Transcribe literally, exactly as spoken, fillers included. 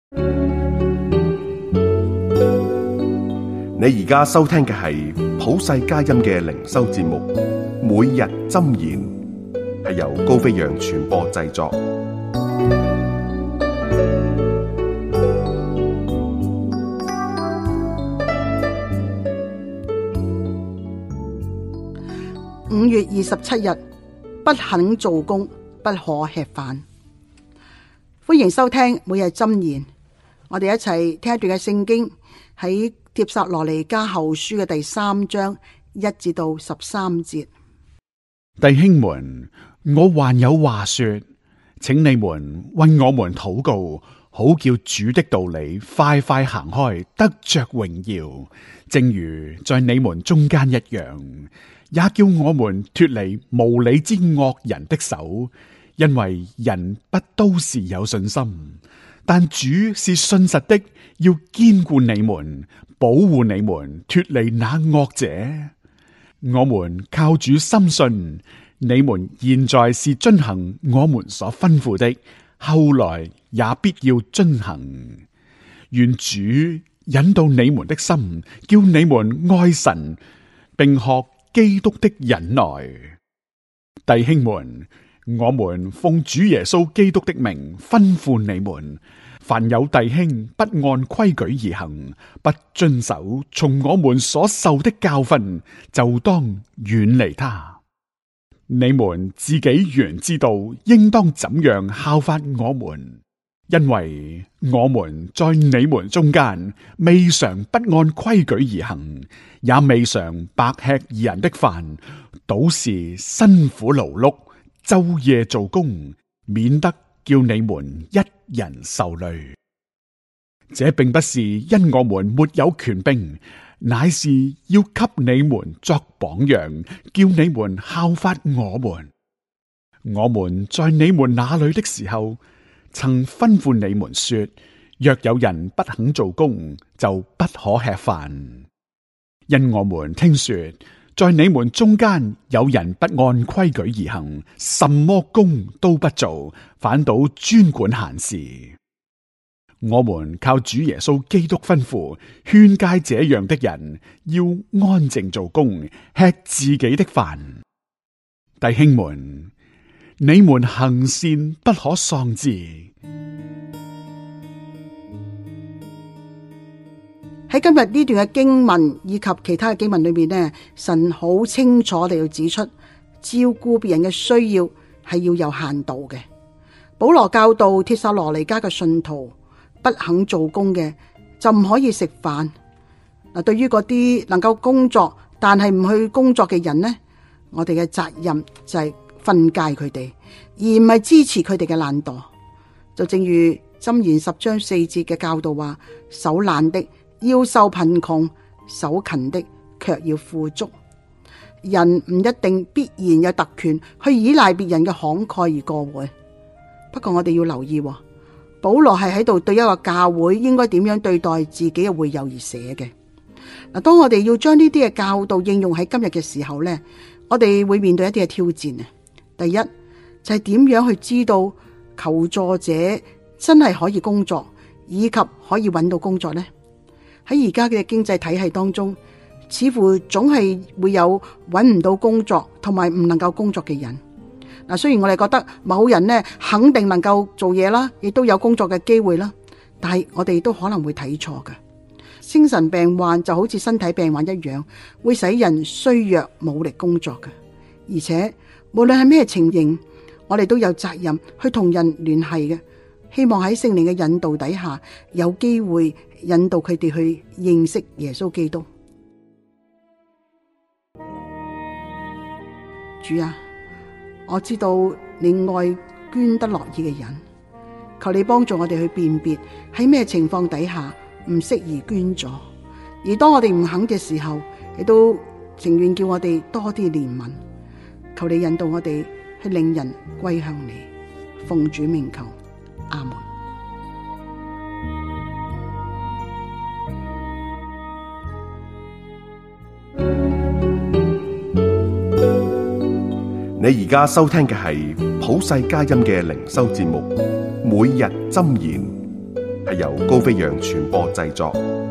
你而家收聽嘅係普世佳音嘅靈修節目，每日箴言，係由高飛揚傳播製作。 五月二十七日，不肯做工，不可吃飯。歡迎收聽每日箴言，我哋一齊聽一段嘅聖經，喺帖撒羅尼迦後書嘅第三章一至到十三節。 弟兄們，我還有話說，請你們為我們禱告，好叫主的道理快快行開，得着榮耀，正如在你們中間一樣，也叫我們脫離無理之惡人的手。因為人不都是有信心，但主是信實的，要堅固你們，保護你們脫離那惡者。我們靠主深信，你們現在是遵行我們所吩咐的，後來也必要遵行。願主引導你們的心，叫你們愛神，並學基督的忍耐。弟兄們，我們奉主耶穌基督的名吩咐你們，凡有弟兄不按規矩而行，不遵守從我們所受的教訓，就當遠離他。你們自己原知道應當怎樣效法我們，因為我們在你們中間未嘗不按規矩而行，也未嘗白吃義人的飯，倒是辛苦勞碌，晝夜做工，免得叫你們一人受累。這並不是因我們沒有權柄，乃是要給你們作榜樣，叫你們效法我們。我們在你們那裏的時候，曾吩咐你們說，若有人不肯做工，就不可吃飯。因我們聽說，在你們中間有人不按規矩而行，什麼工都不做，反倒專管閒事。我們靠主耶穌基督吩咐，勸誡這樣的人要安靜做工，吃自己的飯。弟兄們，你們行善不可喪志。 喺今日呢段嘅經文以及其他嘅經文裏面呢，神好清楚地要指出，照顧別人嘅需要係要有限度嘅。保羅教導帖撒羅尼迦嘅信徒，不肯做工嘅就唔可以食飯。嗱，對於嗰啲能夠工作但係唔去工作嘅人呢，我哋嘅責任就係訓誡佢哋，而唔係支持佢哋嘅懶惰。就正如箴言十章四節嘅教導話，手懶的要受貧窮，手勤的卻要富足。人唔一定必然有特權去依賴別人嘅慷慨而過活。不過我哋要留意，保羅係喺度對一個教會應該點樣對待自己嘅會友而寫嘅。嗱，當我哋要將呢啲嘅教導應用喺今日嘅時候呢，我哋會面對一啲嘅挑戰啊。第一就係點樣去知道求助者真係可以工作，以及可以揾到工作呢？喺而家嘅經濟體系當中，似乎總係會有揾唔到工作同埋唔能夠工作嘅人。嗱，雖然我哋覺得某人呢肯定能夠做嘢啦，亦都有工作嘅機會啦，但係我哋都可能會睇錯嘅。精神病患就好似身體病患一樣，會使人衰弱冇力工作嘅。而且無論係咩情形，我哋都有責任去同人聯繫嘅。希望喺聖靈嘅引導底下，有機會引導佢哋去認識耶穌基督。主啊，我知道你愛捐得樂意嘅人，求你幫助我哋去辨別喺咩情況底下唔適宜捐助，而當我哋唔肯嘅時候，亦都情願叫我哋多啲憐憫。求你引導我哋去令人歸向你，奉主名求，阿門。 你而家收聽嘅係普世佳音嘅靈修節目《每日箴言》，係係由高飛揚傳播製作。